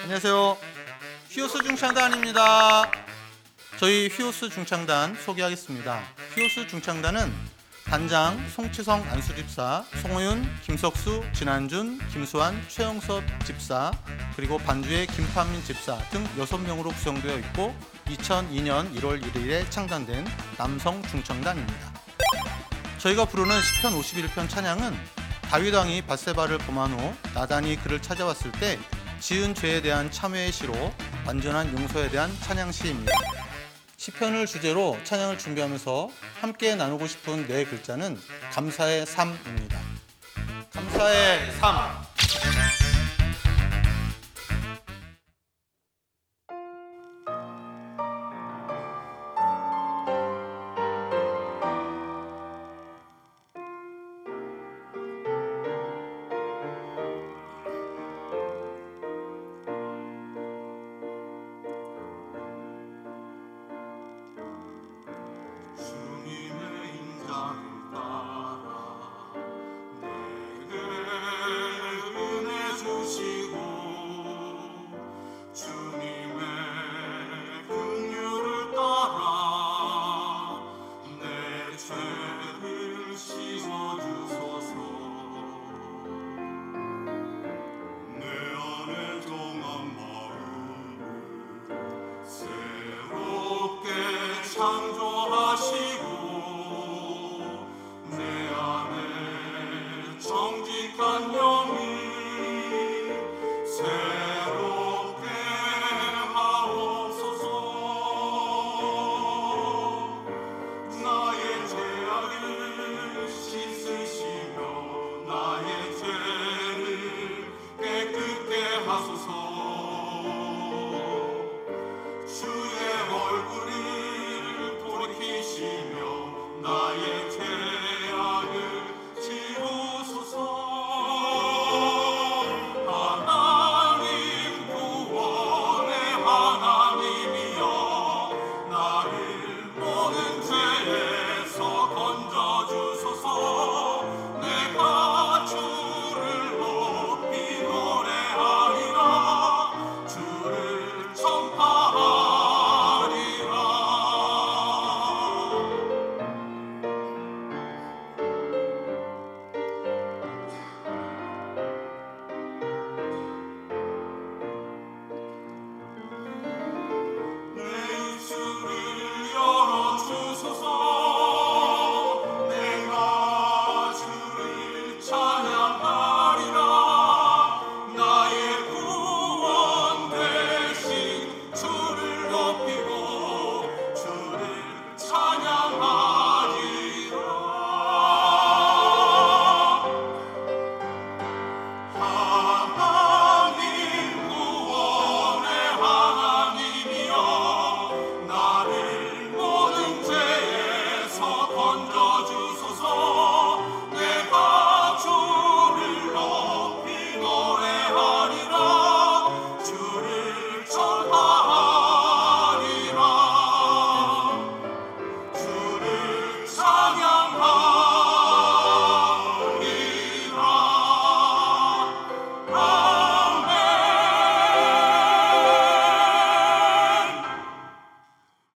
안녕하세요. 휘오스 중창단입니다. 저희 휘오스 중창단 소개하겠습니다. 휘오스 중창단은 단장 송치성 안수집사, 송호윤, 김석수, 진한준, 김수환, 최영섭 집사, 그리고 반주의 김판민 집사 등 6명으로 구성되어 있고 2002년 1월 1일에 창단된 남성 중창단입니다. 저희가 부르는 시편 51편 찬양은 다윗 왕이 밧세바를 범한 후 나단이 그를 찾아왔을 때 지은 죄에 대한 참회의 시로 완전한 용서에 대한 찬양시입니다. 시편을 주제로 찬양을 준비하면서 함께 나누고 싶은 네 글자는 감사의 삶입니다. 감사의 삶. 창조하시고 내 안에 정직한 영이 새롭게 하옵소서. 나의 죄악을 씻으시며 나의 죄를 깨끗게 하소서.